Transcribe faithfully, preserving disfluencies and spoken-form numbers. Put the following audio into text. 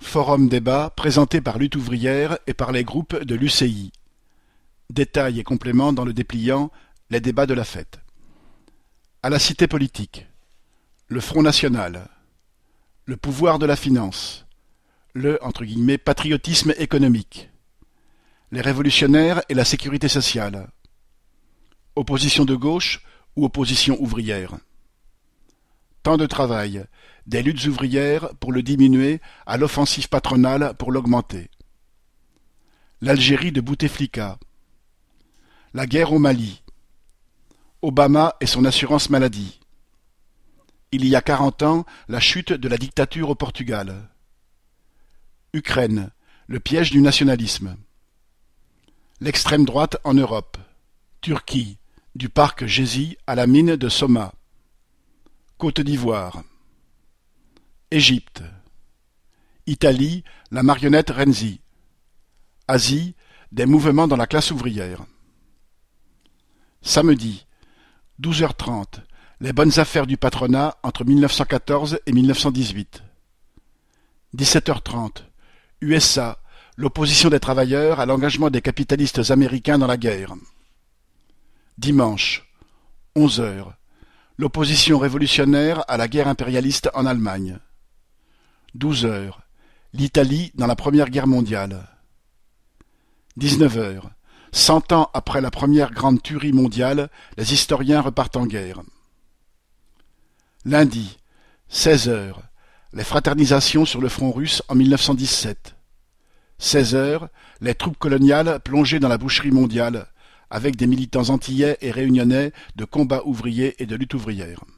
Forum débat présenté par Lutte ouvrière et par les groupes de l'U C I. Détails et compléments dans le dépliant Les débats de la fête. À la cité politique. Le Front national. Le pouvoir de la finance. Le entre guillemets, patriotisme économique. Les révolutionnaires et la sécurité sociale. Opposition de gauche ou opposition ouvrière. Temps de travail. Des luttes ouvrières pour le diminuer à l'offensive patronale pour l'augmenter. L'Algérie de Bouteflika. La guerre au Mali. Obama et son assurance maladie. Il y a quarante ans, la chute de la dictature au Portugal. Ukraine, le piège du nationalisme. L'extrême droite en Europe. Turquie, du parc Gezi à la mine de Soma. Côte d'Ivoire. Égypte. Italie, la marionnette Renzi. Asie, des mouvements dans la classe ouvrière. Samedi, douze heures trente, les bonnes affaires du patronat entre mille neuf cent quatorze et mille neuf cent dix-huit. dix-sept heures trente, U S A, l'opposition des travailleurs à l'engagement des capitalistes américains dans la guerre. Dimanche, onze heures, l'opposition révolutionnaire à la guerre impérialiste en Allemagne. douze heures, l'Italie dans la Première Guerre mondiale. dix-neuf heures, cent ans après la première grande tuerie mondiale, les historiens repartent en guerre. Lundi, seize heures, les fraternisations sur le front russe en mille neuf cent dix-sept. seize heures, les troupes coloniales plongées dans la boucherie mondiale, avec des militants antillais et réunionnais de combat ouvrier et de lutte ouvrière.